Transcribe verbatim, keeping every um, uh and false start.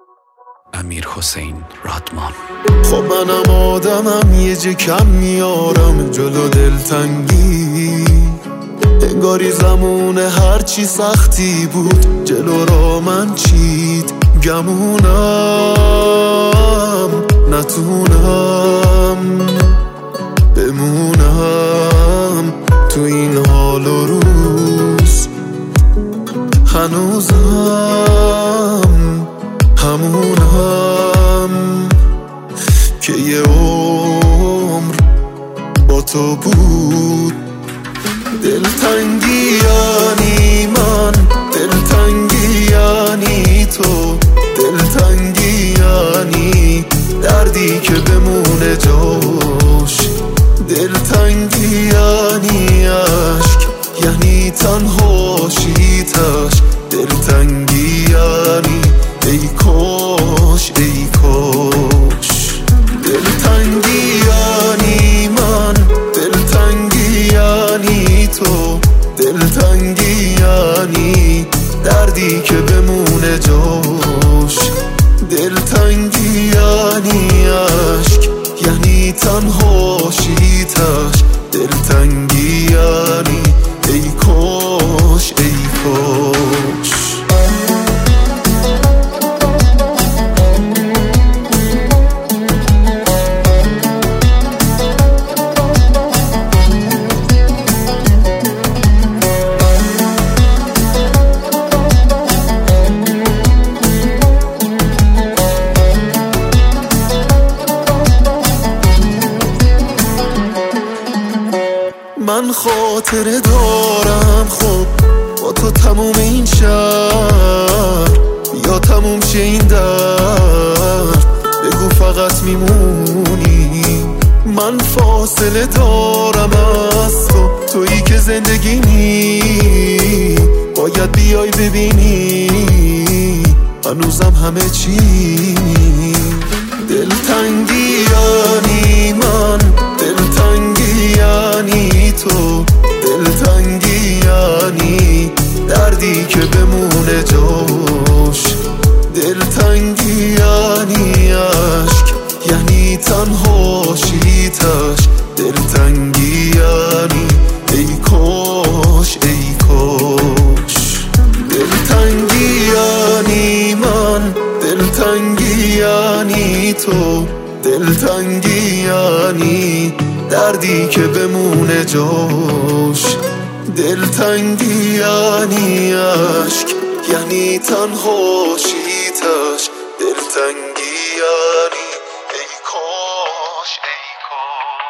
امیر حسین رادمان. خب منم آدمم یه جه کم میارم جلو دلتنگی، انگاری زمون هرچی سختی بود جلو را من چید گمونم، نتونم بمونم تو این حال و روز، هنوزم همونم که یه عمر با تو بود. دلتنگی یعنی من، دلتنگی یعنی تو، دلتنگی یعنی دردی که بمونه جاش، دلتنگی یعنی عشق، یعنی تنهاشیتش، دلتنگی یعنی ای کاش ای کاش. دلتنگی یعنی من، دلتنگی یعنی تو، دلتنگی یعنی دردی که بمونه جاش، دلتنگی یعنی عشق، یعنی تنهاشیتش، دلتنگی یعنی ای کاش ای کاش. من خاطره دارم خب با تو تموم این شهر، یا تموم شه این درد بگو فقط میمونی. من فاصله دارم از تو، تویی که زندگی نی، باید بیای ببینی هنوزم همه چی. دلتنگی یعنی من، دلتنگی یعنی تو، دلتنگی یعنی دردی که بمونه جاش، دلتنگی یعنی عشق، یعنی تنهاشیتش، دلتنگی یعنی ای کاش ای کاش. دلتنگی یعنی من، دلتنگی یعنی تو، دلتنگی یعنی دردی که بمونه جاش، دلتنگی یعنی عشق، یعنی تنهاشیتش، دلتنگی یعنی ای کاش ای کاش.